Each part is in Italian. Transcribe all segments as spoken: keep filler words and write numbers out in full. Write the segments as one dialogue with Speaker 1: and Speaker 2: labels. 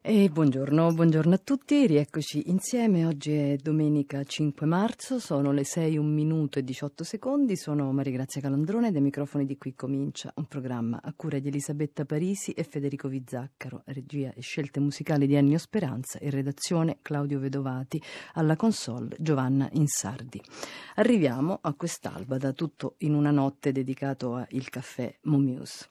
Speaker 1: E buongiorno, buongiorno a tutti, rieccoci insieme. Oggi è domenica cinque marzo, sono le sei, un minuto e diciotto secondi. Sono Marigrazia Calandrone, dai microfoni di Qui Comincia, un programma a cura di Elisabetta Parisi e Federico Vizzaccaro, regia e scelte musicali di Ennio Speranza e redazione Claudio Vedovati, alla console Giovanna Insardi. Arriviamo a quest'alba da tutto in una notte dedicato a Il Caffè Momius.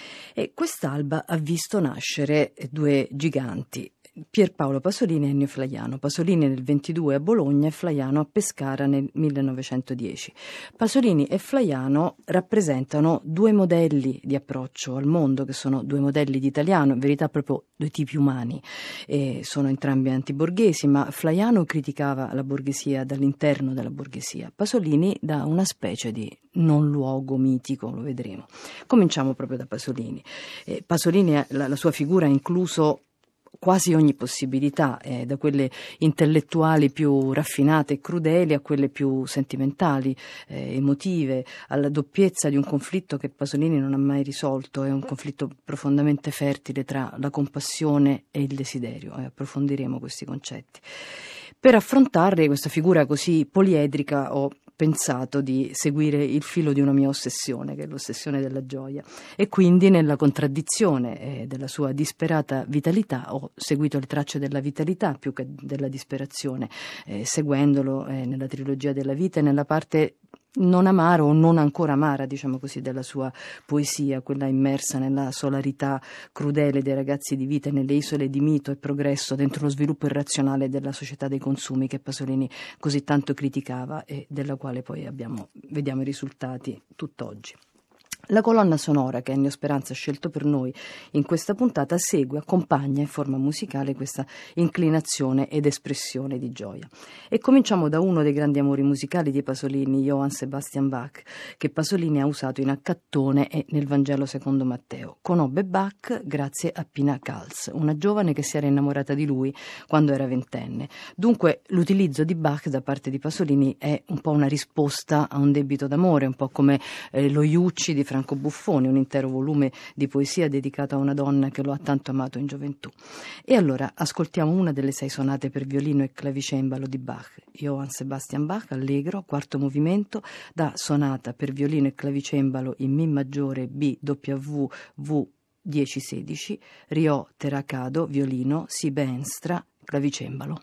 Speaker 1: E quest'alba ha visto nascere due giganti, Pierpaolo Pasolini e Ennio Flaiano. Pasolini nel ventidue a Bologna e Flaiano a Pescara nel millenovecentodieci. Pasolini e Flaiano rappresentano due modelli di approccio al mondo, che sono due modelli di italiano, in verità proprio due tipi umani. E sono entrambi antiborghesi, ma Flaiano criticava la borghesia dall'interno della borghesia, Pasolini da una specie di non luogo mitico, lo vedremo. Cominciamo proprio da Pasolini. Eh, Pasolini, la, la sua figura ha incluso quasi ogni possibilità, eh, da quelle intellettuali più raffinate e crudeli a quelle più sentimentali, eh, emotive, alla doppiezza di un conflitto che Pasolini non ha mai risolto. È un conflitto profondamente fertile tra la compassione e il desiderio, e eh, approfondiremo questi concetti. Per affrontarli, questa figura così poliedrica, ho pensato di seguire il filo di una mia ossessione, che è l'ossessione della gioia, e quindi nella contraddizione eh, della sua disperata vitalità ho seguito le tracce della vitalità più che della disperazione, eh, seguendolo eh, nella trilogia della vita e nella parte non amara o non ancora amara, diciamo così, della sua poesia, quella immersa nella solarità crudele dei ragazzi di vita e nelle isole di mito e progresso dentro lo sviluppo irrazionale della società dei consumi che Pasolini così tanto criticava e della quale poi abbiamo, vediamo i risultati tutt'oggi. La colonna sonora che Ennio Speranza ha scelto per noi in questa puntata segue, accompagna in forma musicale questa inclinazione ed espressione di gioia. E cominciamo da uno dei grandi amori musicali di Pasolini, Johann Sebastian Bach, che Pasolini ha usato in Accattone e nel Vangelo secondo Matteo. Conobbe Bach grazie a Pina Kals, una giovane che si era innamorata di lui quando era ventenne. Dunque l'utilizzo di Bach da parte di Pasolini è un po' una risposta a un debito d'amore, un po' come eh, lo Iucci di Franco Buffoni, un intero volume di poesia dedicato a una donna che lo ha tanto amato in gioventù. E allora ascoltiamo una delle sei sonate per violino e clavicembalo di Bach, Johann Sebastian Bach, allegro, quarto movimento, da sonata per violino e clavicembalo in Mi maggiore B W V dieci sedici, Rio Terracado, violino, Si benstra, clavicembalo.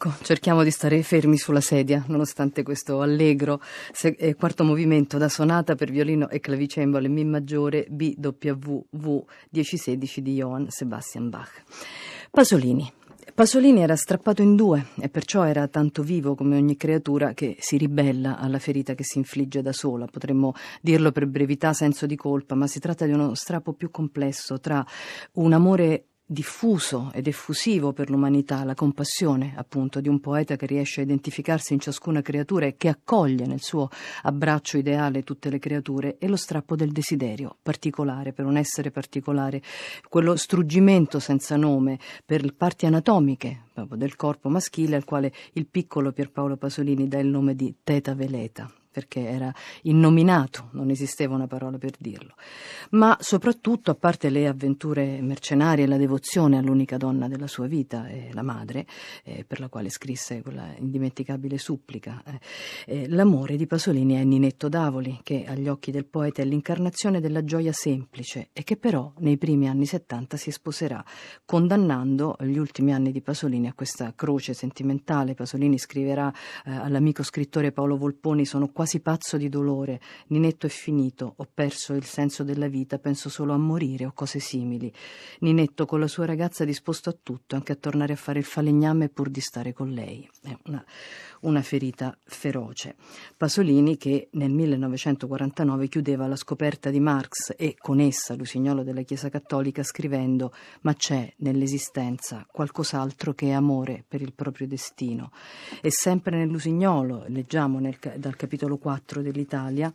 Speaker 1: Ecco, cerchiamo di stare fermi sulla sedia, nonostante questo allegro se- eh, quarto movimento da sonata per violino e clavicembalo in Mi maggiore B W V dieci sedici di Johann Sebastian Bach. Pasolini. Pasolini era strappato in due e perciò era tanto vivo come ogni creatura che si ribella alla ferita che si infligge da sola. Potremmo dirlo per brevità, senso di colpa, ma si tratta di uno strappo più complesso tra un amore diffuso ed effusivo per l'umanità, la compassione appunto di un poeta che riesce a identificarsi in ciascuna creatura e che accoglie nel suo abbraccio ideale tutte le creature, e lo strappo del desiderio particolare per un essere particolare, quello struggimento senza nome per parti anatomiche proprio del corpo maschile al quale il piccolo Pierpaolo Pasolini dà il nome di Teta Veleta, perché era innominato, non esisteva una parola per dirlo. Ma soprattutto, a parte le avventure mercenarie e la devozione all'unica donna della sua vita, eh, la madre, eh, per la quale scrisse quella indimenticabile supplica, eh, eh, l'amore di Pasolini è Ninetto Davoli, che agli occhi del poeta è l'incarnazione della gioia semplice e che però nei primi anni settanta si sposerà, condannando gli ultimi anni di Pasolini a questa croce sentimentale. Pasolini scriverà eh, all'amico scrittore Paolo Volponi: sono quasi pazzo di dolore, Ninetto è finito, ho perso il senso della vita, penso solo a morire o cose simili. Ninetto con la sua ragazza disposto a tutto, anche a tornare a fare il falegname pur di stare con lei. È una, una ferita feroce. Pasolini che nel millenovecentoquarantanove chiudeva la scoperta di Marx e con essa l'usignolo della Chiesa Cattolica scrivendo: ma c'è nell'esistenza qualcos'altro che amore per il proprio destino. E sempre nell'usignolo leggiamo nel, dal capitolo quattro dell'Italia: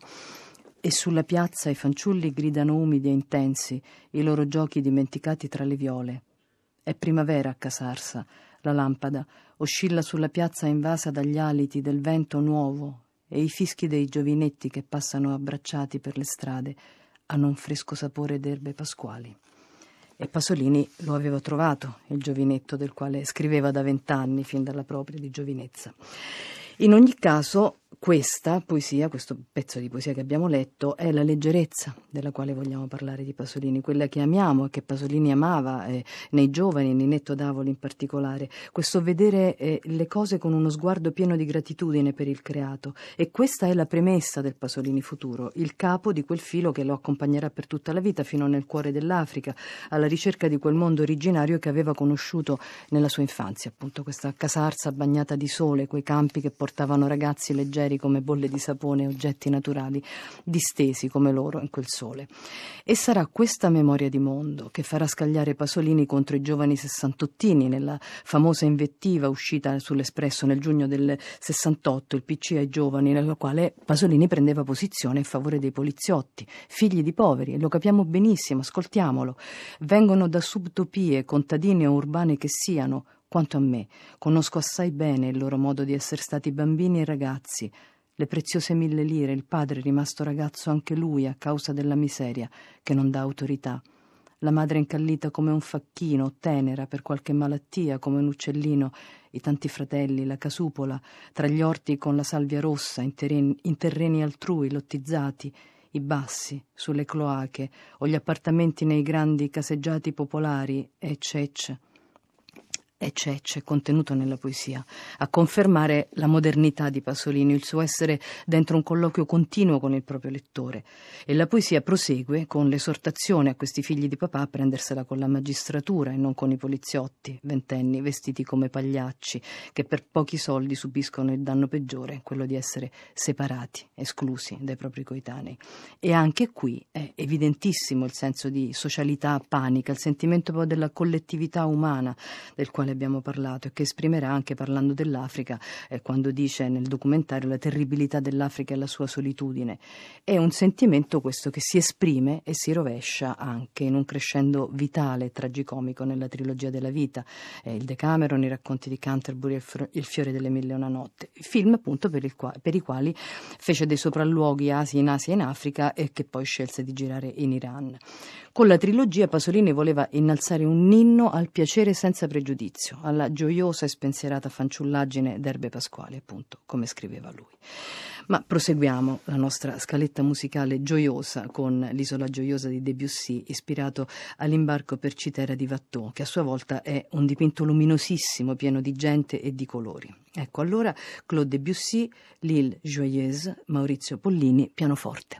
Speaker 1: e sulla piazza i fanciulli gridano umidi e intensi, i loro giochi dimenticati tra le viole. È primavera a Casarsa, la lampada oscilla sulla piazza invasa dagli aliti del vento nuovo e i fischi dei giovinetti che passano abbracciati per le strade hanno un fresco sapore d'erbe pasquali. E Pasolini lo aveva trovato, il giovinetto del quale scriveva da vent'anni, fin dalla propria di giovinezza. In ogni caso, questa poesia, questo pezzo di poesia che abbiamo letto, è la leggerezza della quale vogliamo parlare di Pasolini, quella che amiamo e che Pasolini amava eh, nei giovani, Ninetto Davoli in particolare, questo vedere eh, le cose con uno sguardo pieno di gratitudine per il creato. E questa è la premessa del Pasolini futuro, il capo di quel filo che lo accompagnerà per tutta la vita fino nel cuore dell'Africa, alla ricerca di quel mondo originario che aveva conosciuto nella sua infanzia, appunto questa Casarsa bagnata di sole, quei campi che portavano ragazzi leggeri come bolle di sapone, oggetti naturali distesi come loro in quel sole. E sarà questa memoria di mondo che farà scagliare Pasolini contro i giovani sessantottini nella famosa invettiva uscita sull'Espresso nel giugno del sessantotto, il P C ai giovani, nella quale Pasolini prendeva posizione in favore dei poliziotti, figli di poveri, e lo capiamo benissimo, ascoltiamolo. Vengono da subtopie, contadine o urbane che siano. Quanto a me, conosco assai bene il loro modo di essere stati bambini e ragazzi. Le preziose mille lire, il padre rimasto ragazzo anche lui a causa della miseria che non dà autorità. La madre incallita come un facchino, tenera per qualche malattia come un uccellino, i tanti fratelli, la casupola, tra gli orti con la salvia rossa, in terreni, in terreni altrui lottizzati, i bassi sulle cloache o gli appartamenti nei grandi caseggiati popolari, e cece. E c'è, c'è contenuto nella poesia, a confermare la modernità di Pasolini, il suo essere dentro un colloquio continuo con il proprio lettore. E la poesia prosegue con l'esortazione a questi figli di papà a prendersela con la magistratura e non con i poliziotti, ventenni, vestiti come pagliacci, che per pochi soldi subiscono il danno peggiore, quello di essere separati, esclusi dai propri coetanei. E anche qui è evidentissimo il senso di socialità panica, il sentimento poi della collettività umana, del quale abbiamo parlato e che esprimerà anche parlando dell'Africa eh, quando dice nel documentario la terribilità dell'Africa e la sua solitudine. È un sentimento questo che si esprime e si rovescia anche in un crescendo vitale e tragicomico nella trilogia della vita, eh, il Decameron, i racconti di Canterbury e il Fiore delle Mille e una Notte, film appunto per, il qua- per i quali fece dei sopralluoghi Asia in Asia e in Africa e che poi scelse di girare in Iran. Con la trilogia Pasolini voleva innalzare un inno al piacere senza pregiudizi, inizio, alla gioiosa e spensierata fanciullaggine d'Erbe Pasquali, appunto, come scriveva lui. Ma proseguiamo la nostra scaletta musicale gioiosa con l'Isola gioiosa di Debussy, ispirato all'imbarco per Citera di Watteau, che a sua volta è un dipinto luminosissimo, pieno di gente e di colori. Ecco allora Claude Debussy, L'Île Joyeuse, Maurizio Pollini, pianoforte.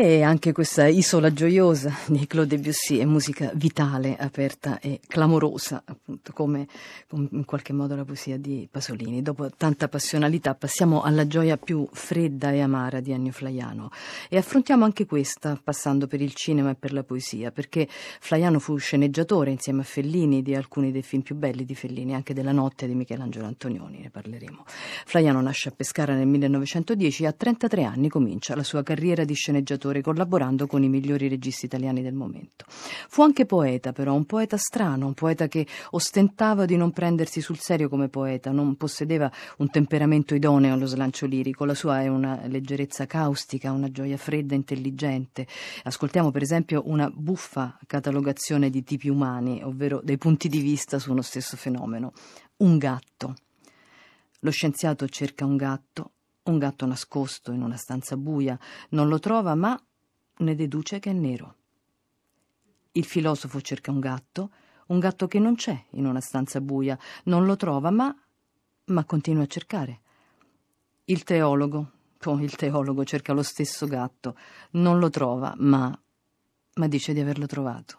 Speaker 1: E anche questa Isola gioiosa di Claude Debussy è musica vitale, aperta e clamorosa, appunto come, come in qualche modo la poesia di Pasolini. Dopo tanta passionalità passiamo alla gioia più fredda e amara di Ennio Flaiano e affrontiamo anche questa passando per il cinema e per la poesia, perché Flaiano fu sceneggiatore insieme a Fellini di alcuni dei film più belli di Fellini, anche della Notte di Michelangelo Antonioni, ne parleremo. Flaiano nasce a Pescara nel millenovecentodieci e a trentatré anni comincia la sua carriera di sceneggiatore, collaborando con i migliori registi italiani del momento. Fu anche poeta, però, un poeta strano, un poeta che ostentava di non prendersi sul serio come poeta, non possedeva un temperamento idoneo allo slancio lirico, la sua è una leggerezza caustica, una gioia fredda e intelligente. Ascoltiamo per esempio una buffa catalogazione di tipi umani, ovvero dei punti di vista su uno stesso fenomeno. Un gatto. Lo scienziato cerca un gatto, un gatto nascosto in una stanza buia, non lo trova ma ne deduce che è nero. Il filosofo cerca un gatto, un gatto che non c'è in una stanza buia, non lo trova ma, ma continua a cercare. Il teologo, oh, il teologo cerca lo stesso gatto, non lo trova ma, ma dice di averlo trovato.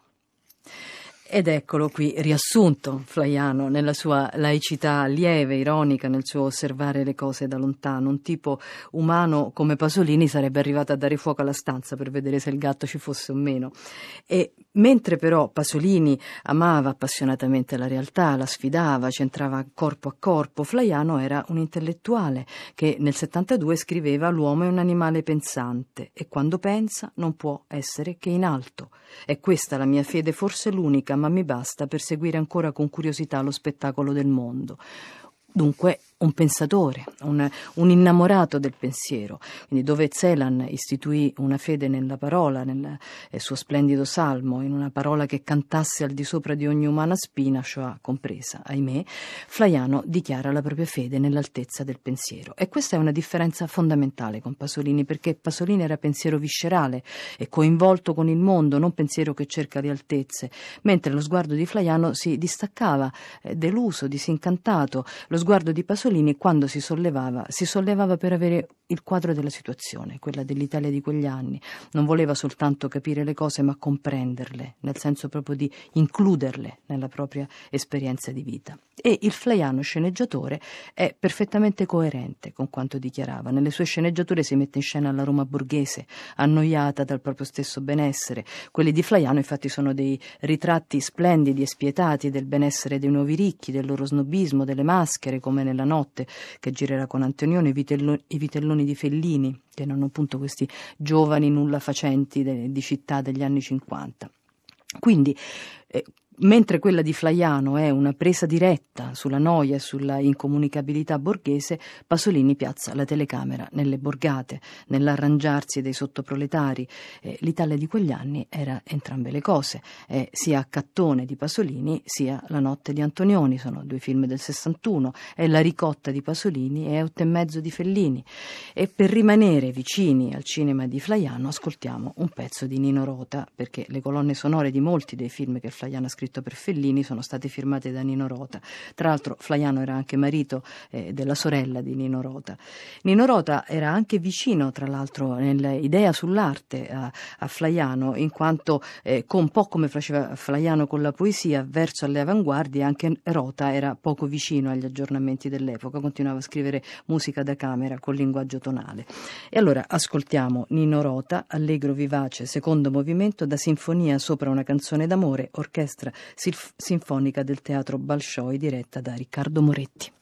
Speaker 1: Ed eccolo qui riassunto Flaiano nella sua laicità lieve, ironica, nel suo osservare le cose da lontano. Un tipo umano come Pasolini sarebbe arrivato a dare fuoco alla stanza per vedere se il gatto ci fosse o meno. E mentre però Pasolini amava appassionatamente la realtà, la sfidava, c'entrava corpo a corpo, Flaiano era un intellettuale che nel settantadue scriveva «L'uomo è un animale pensante e quando pensa non può essere che in alto. È questa la mia fede, forse l'unica, ma mi basta per seguire ancora con curiosità lo spettacolo del mondo». Dunque un pensatore, un, un innamorato del pensiero. Quindi dove Celan istituì una fede nella parola, nel eh, suo splendido salmo, in una parola che cantasse al di sopra di ogni umana spina, Shoah compresa, ahimè, Flaiano dichiara la propria fede nell'altezza del pensiero. E questa è una differenza fondamentale con Pasolini, perché Pasolini era pensiero viscerale e coinvolto con il mondo, non pensiero che cerca le altezze, mentre lo sguardo di Flaiano si distaccava, eh, deluso, disincantato. Lo sguardo di Pasolini quando si sollevava, si sollevava per avere il quadro della situazione, quella dell'Italia di quegli anni. Non voleva soltanto capire le cose, ma comprenderle, nel senso proprio di includerle nella propria esperienza di vita. E il Flaiano sceneggiatore è perfettamente coerente con quanto dichiarava. Nelle sue sceneggiature si mette in scena la Roma borghese, annoiata dal proprio stesso benessere. Quelli di Flaiano infatti sono dei ritratti splendidi e spietati del benessere dei nuovi ricchi, del loro snobismo, delle maschere, come nella Notte che girerà con Antonioni, i vitelloni, i vitelloni di Fellini, che erano appunto questi giovani nulla facenti de, di città degli anni cinquanta. Quindi eh, mentre quella di Flaiano è una presa diretta sulla noia e sulla incomunicabilità borghese, Pasolini piazza la telecamera nelle borgate, nell'arrangiarsi dei sottoproletari. Eh, L'Italia di quegli anni era entrambe le cose, eh, sia Cattone di Pasolini sia La Notte di Antonioni, sono due film del sessantuno, è La Ricotta di Pasolini e Otto e mezzo di Fellini. E per rimanere vicini al cinema di Flaiano ascoltiamo un pezzo di Nino Rota, perché le colonne sonore di molti dei film che Flaiano ha scritto per Fellini sono state firmate da Nino Rota. Tra l'altro Flaiano era anche marito eh, della sorella di Nino Rota. Nino Rota era anche vicino, tra l'altro, nell'idea sull'arte a, a Flaiano, in quanto eh, un po' come faceva Flaiano con la poesia, verso alle avanguardie, anche Rota era poco vicino agli aggiornamenti dell'epoca, continuava a scrivere musica da camera con linguaggio tonale. E allora ascoltiamo Nino Rota, allegro vivace, secondo movimento da sinfonia sopra una canzone d'amore, orchestra sinfonica del Teatro Bolshoi diretta da Riccardo Moretti.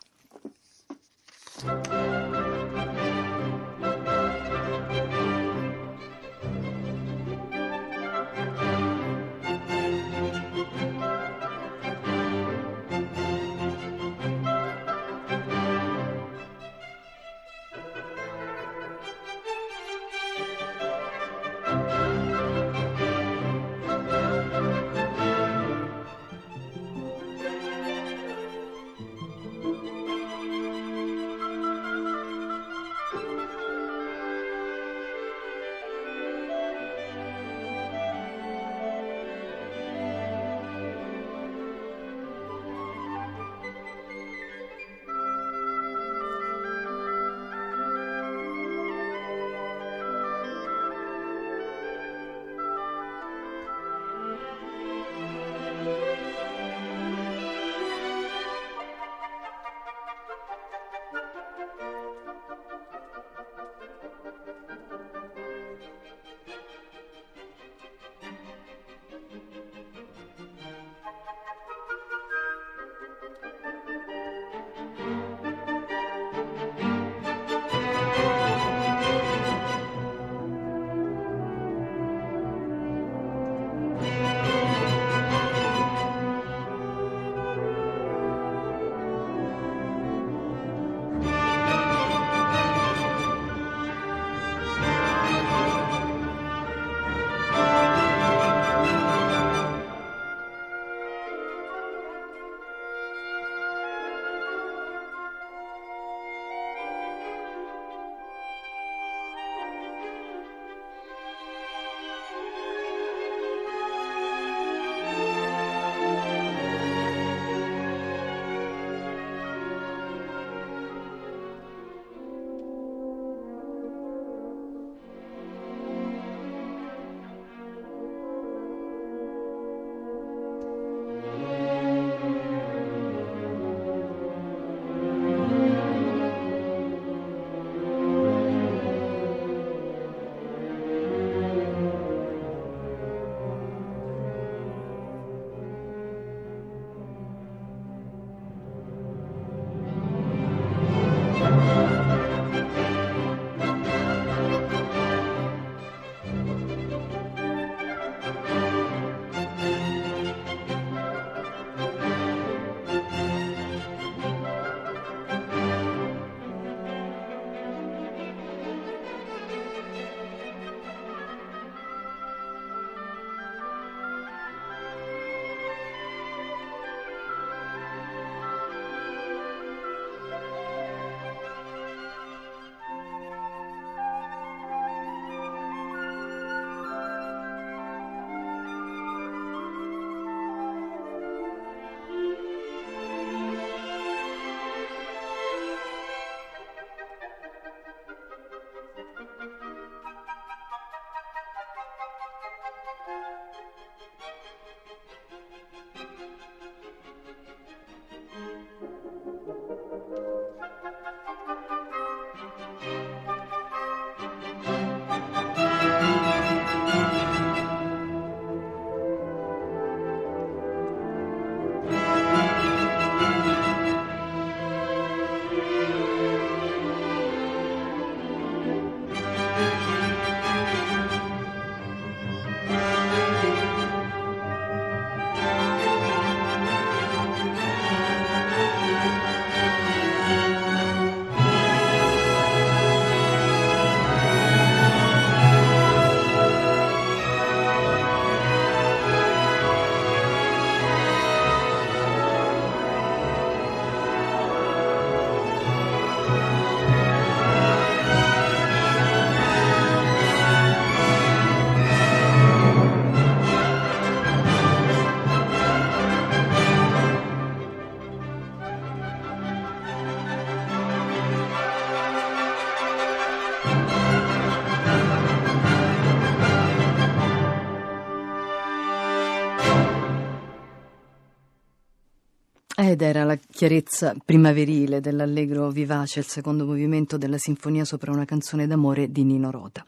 Speaker 1: Ed era la chiarezza primaverile dell'allegro vivace, il secondo movimento della sinfonia sopra una canzone d'amore di Nino Rota.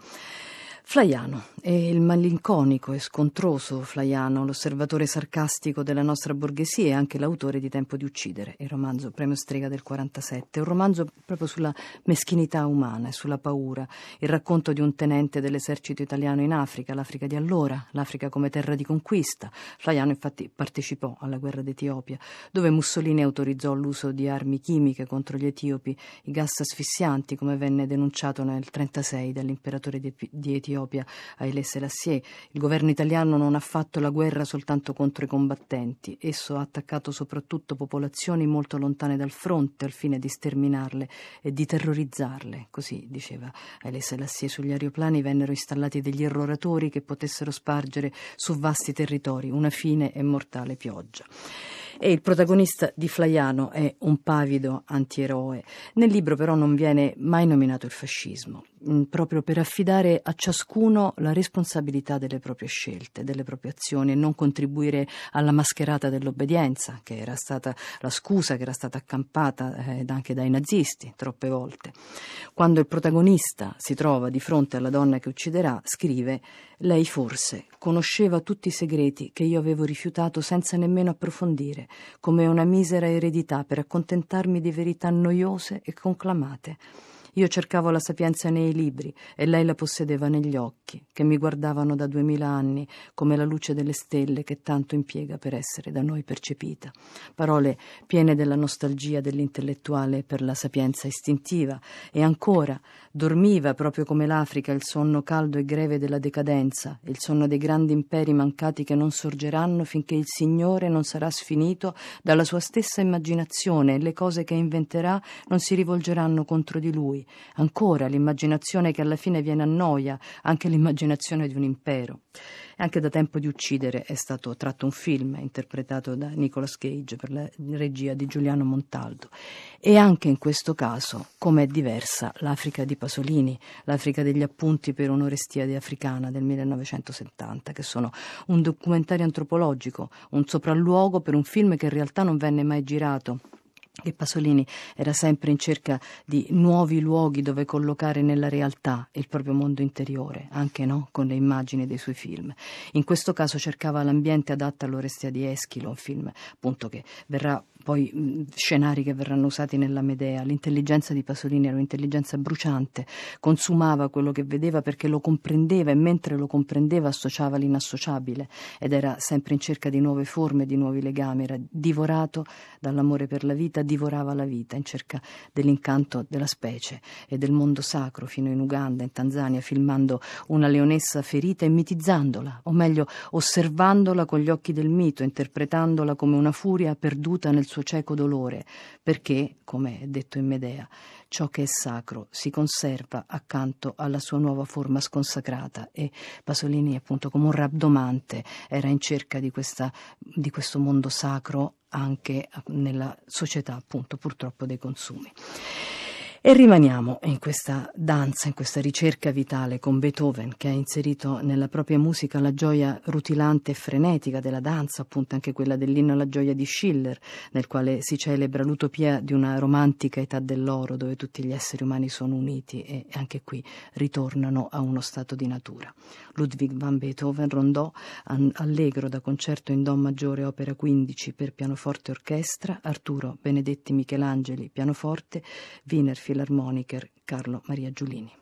Speaker 1: Flaiano è il malinconico e scontroso Flaiano, l'osservatore sarcastico della nostra borghesia e anche l'autore di Tempo di uccidere, il romanzo premio Strega del quarantasette, un romanzo proprio sulla meschinità umana e sulla paura, il racconto di un tenente dell'esercito italiano in Africa, l'Africa di allora, l'Africa come terra di conquista. Flaiano infatti partecipò alla guerra d'Etiopia, dove Mussolini autorizzò l'uso di armi chimiche contro gli etiopi, i gas asfissianti, come venne denunciato nel trentasei dall'imperatore di, di Etiopia Haile Selassie. Il governo italiano non ha fatto la guerra soltanto contro i combattenti, esso ha attaccato soprattutto popolazioni molto lontane dal fronte al fine di sterminarle e di terrorizzarle, così diceva Haile Selassie. Sugli aeroplani vennero installati degli irroratori che potessero spargere su vasti territori una fine e mortale pioggia. E il protagonista di Flaiano è un pavido antieroe. Nel libro però non viene mai nominato il fascismo, proprio per affidare a ciascuno la responsabilità delle proprie scelte, delle proprie azioni e non contribuire alla mascherata dell'obbedienza, che era stata la scusa che era stata accampata eh, anche dai nazisti troppe volte. Quando il protagonista si trova di fronte alla donna che ucciderà, scrive: lei forse conosceva tutti i segreti che io avevo rifiutato senza nemmeno approfondire, come una misera eredità per accontentarmi di verità noiose e conclamate. Io cercavo la sapienza nei libri e lei la possedeva negli occhi, che mi guardavano da duemila anni come la luce delle stelle che tanto impiega per essere da noi percepita. Parole piene della nostalgia dell'intellettuale per la sapienza istintiva. E ancora, dormiva proprio come l'Africa il sonno caldo e greve della decadenza, il sonno dei grandi imperi mancati che non sorgeranno finché il Signore non sarà sfinito dalla sua stessa immaginazione e le cose che inventerà non si rivolgeranno contro di lui. Ancora l'immaginazione che alla fine viene a noia, anche l'immaginazione di un impero. E anche da Tempo di uccidere è stato tratto un film interpretato da Nicolas Cage per la regia di Giuliano Montaldo. E anche in questo caso com'è diversa l'Africa di Pasolini, l'Africa degli appunti per un'Orestiade africana del millenovecentosettanta, che sono un documentario antropologico, un sopralluogo per un film che in realtà non venne mai girato. Che Pasolini era sempre in cerca di nuovi luoghi dove collocare nella realtà il proprio mondo interiore, anche no, con le immagini dei suoi film. In questo caso cercava l'ambiente adatto all'Orestia di Eschilo, un film appunto che verrà poi mh, scenari che verranno usati nella Medea. L'intelligenza di Pasolini era un'intelligenza bruciante, consumava quello che vedeva perché lo comprendeva e mentre lo comprendeva associava l'inassociabile ed era sempre in cerca di nuove forme, di nuovi legami, era divorato dall'amore per la vita, divorava la vita in cerca dell'incanto della specie e del mondo sacro, fino in Uganda, in Tanzania, filmando una leonessa ferita e mitizzandola, o meglio osservandola con gli occhi del mito, interpretandola come una furia perduta nel suo cieco dolore, perché, come è detto in Medea, ciò che è sacro si conserva accanto alla sua nuova forma sconsacrata, e Pasolini, appunto, come un rabdomante, era in cerca di, questa, di questo mondo sacro anche nella società, appunto, purtroppo dei consumi. E rimaniamo in questa danza, in questa ricerca vitale con Beethoven, che ha inserito nella propria musica la gioia rutilante e frenetica della danza, appunto anche quella dell'inno alla gioia di Schiller, nel quale si celebra l'utopia di una romantica età dell'oro dove tutti gli esseri umani sono uniti e anche qui ritornano a uno stato di natura. Ludwig van Beethoven, Rondò, allegro da concerto in do maggiore opera quindici per pianoforte e orchestra, Arturo Benedetti Michelangeli pianoforte, Wiener Philharmoniker Carlo Maria Giulini.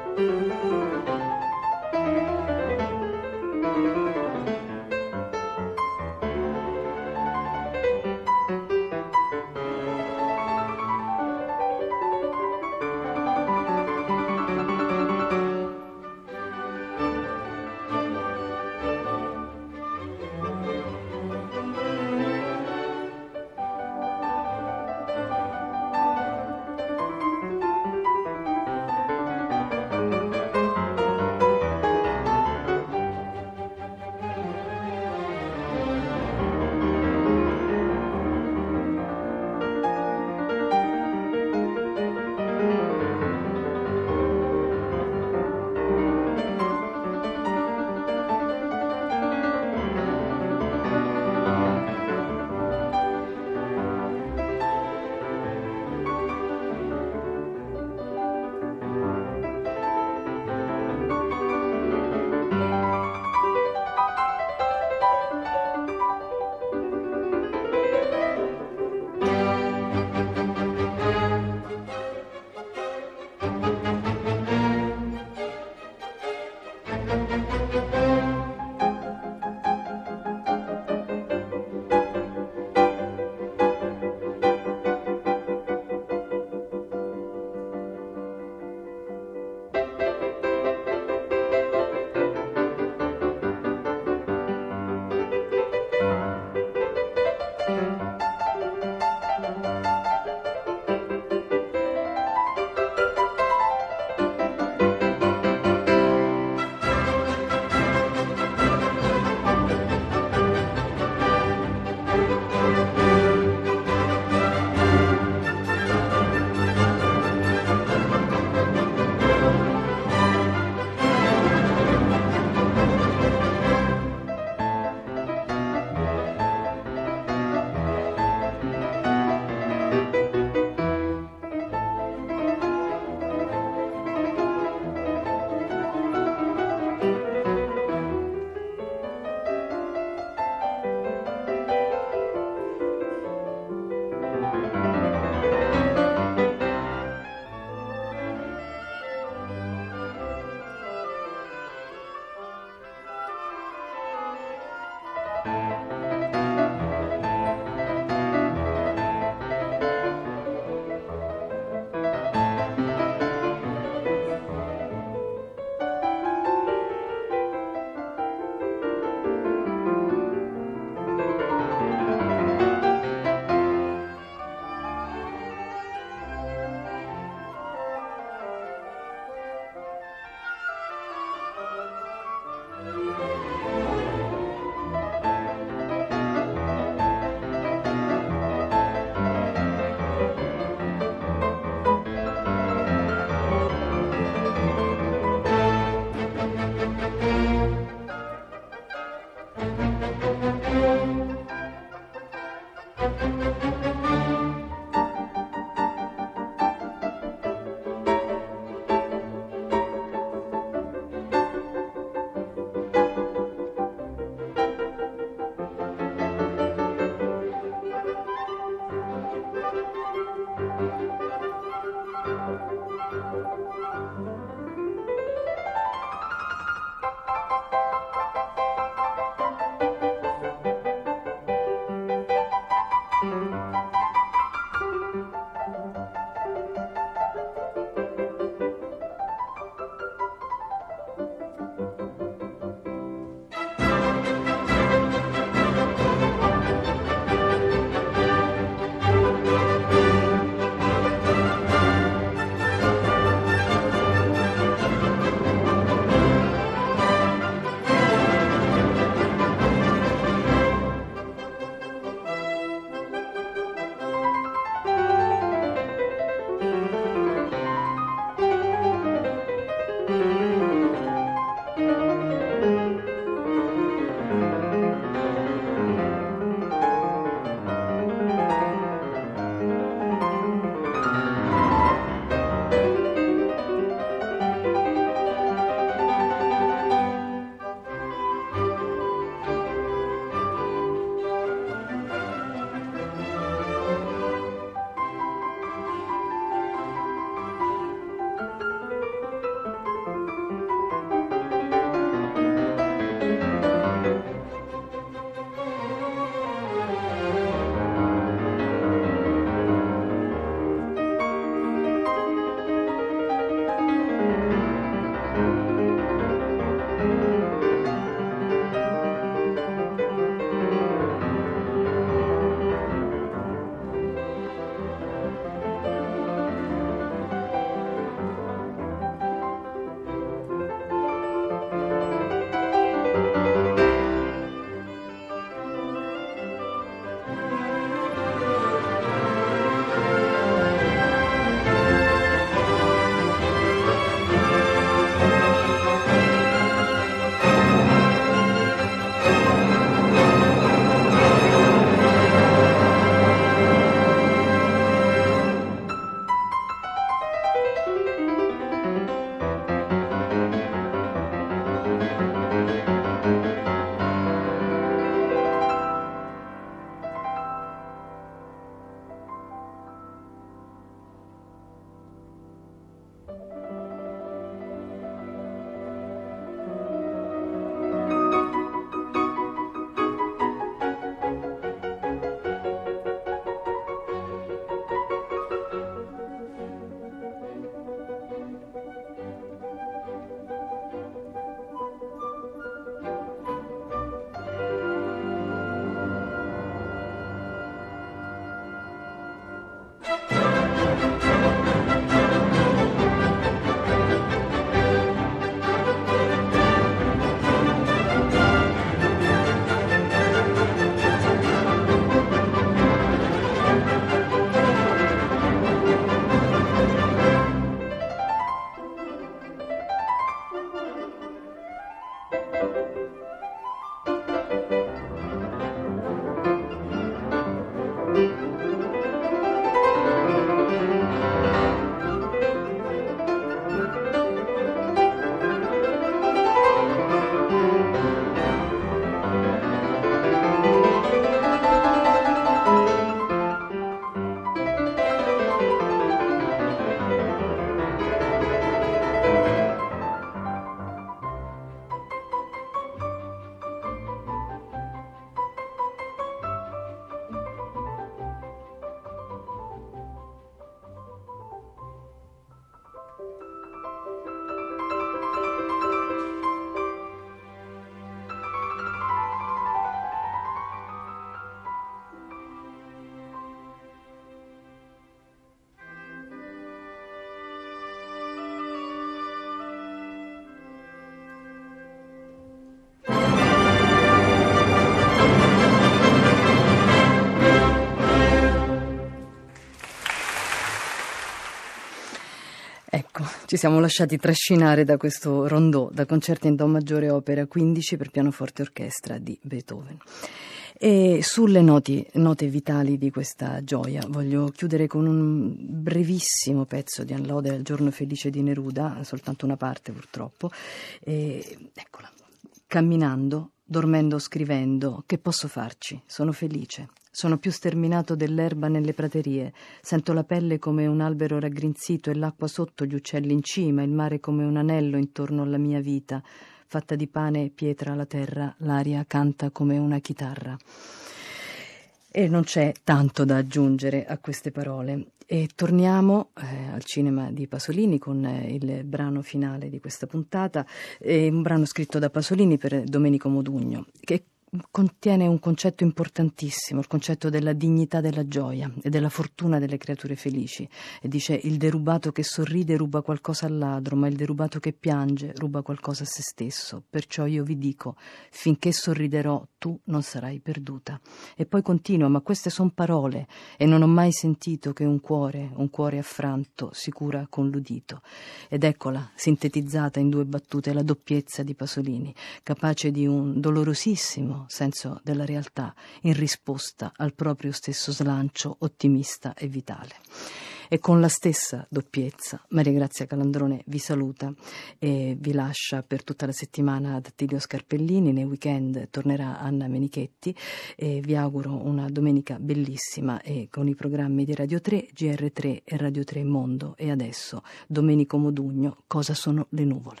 Speaker 1: Ecco, ci siamo lasciati trascinare da questo rondò, da concerto in do maggiore opera quindici per pianoforte e orchestra di Beethoven. E sulle noti, note vitali di questa gioia voglio chiudere con un brevissimo pezzo di Unlode al giorno felice di Neruda, soltanto una parte purtroppo. E, eccola. Camminando, dormendo, scrivendo, che posso farci? Sono felice. Sono più sterminato dell'erba nelle praterie. Sento la pelle come un albero raggrinzito e l'acqua sotto, gli uccelli in cima, il mare come un anello intorno alla mia vita. Fatta di pane e pietra la terra, l'aria canta come una chitarra. E non c'è tanto da aggiungere a queste parole. E torniamo eh, al cinema di Pasolini con eh, il brano finale di questa puntata, eh, un brano scritto da Pasolini per Domenico Modugno, che contiene un concetto importantissimo, il concetto della dignità della gioia e della fortuna delle creature felici. E dice: il derubato che sorride ruba qualcosa al ladro, ma il derubato che piange ruba qualcosa a se stesso. Perciò io vi dico, finché sorriderò tu non sarai perduta. E poi continua: ma queste son parole e non ho mai sentito che un cuore, un cuore affranto si cura con l'udito. Ed eccola, sintetizzata in due battute, la doppiezza di Pasolini, capace di un dolorosissimo senso della realtà in risposta al proprio stesso slancio ottimista e vitale. E con la stessa doppiezza Maria Grazia Calandrone vi saluta e vi lascia per tutta la settimana ad Attilio Scarpellini. Nei weekend tornerà Anna Menichetti e vi auguro una domenica bellissima e con i programmi di Radio tre, G R tre e Radio tre Mondo. E adesso Domenico Modugno, Cosa sono le nuvole?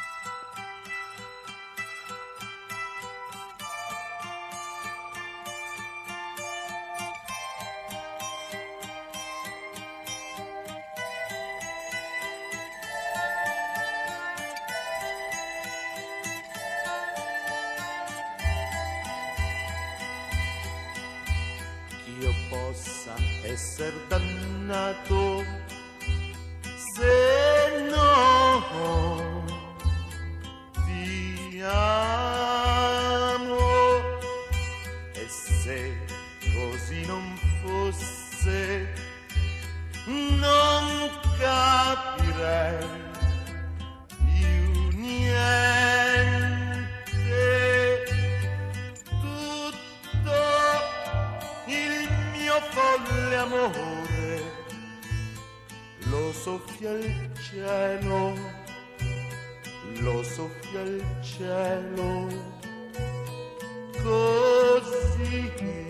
Speaker 2: Io possa essere dannato se no ti amo, e se così non fosse non capirei più niente. Tutto il mio folle amore lo soffia il cielo, lo soffia il cielo, così.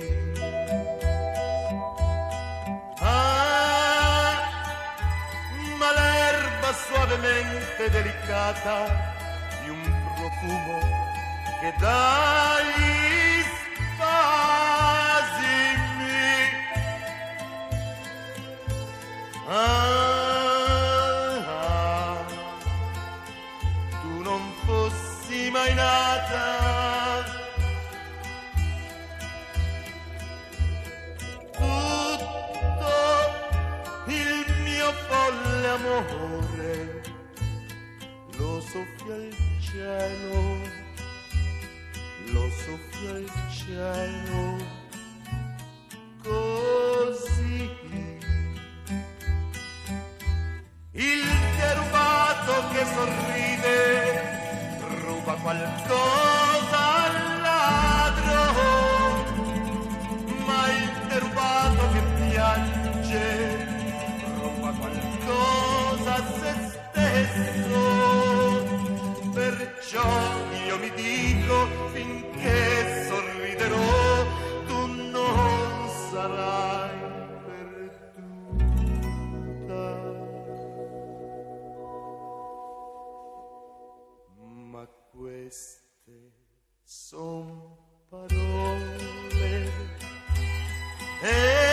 Speaker 2: Ah, ma l'erba suavemente delicata di un profumo che dagli spasimi. Ah, ah, tu non fossi mai nata, tutto il mio folle amore lo soffia il cielo, lo soffia il cielo, così. Il derubato che sorride ruba qualcosa al ladro, ma il derubato che piange ruba qualcosa a se stesso. Perciò io mi dico, finché sorriderò tu non sarai perduta. Ma queste son parole e